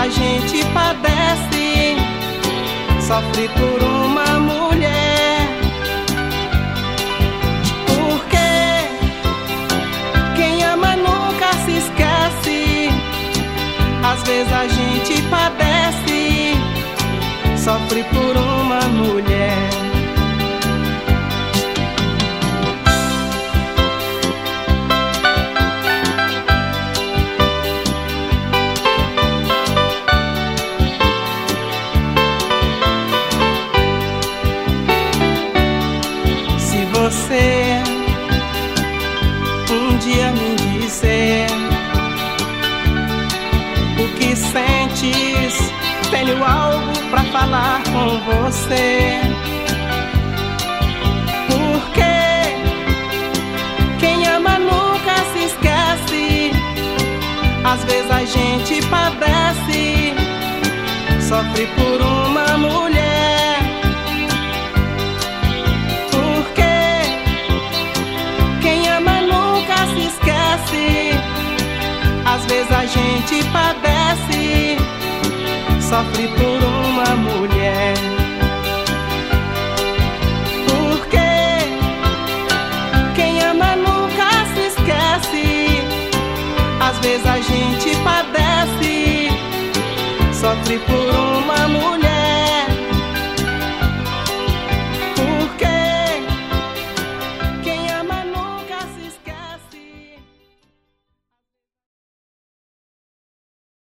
a gente padece, sofre por uma mulher. Porque quem ama nunca se esquece. Às vezes a gente padece, sofre por uma mulher. Você um dia me dizer o que sentes, tenho algo pra falar com você. Porque quem ama nunca se esquece. Às vezes a gente padece, sofre por uma mulher. Às vezes a gente padece, sofre por uma mulher. Porque quem ama nunca se esquece. Às vezes a gente padece, sofre por uma mulher.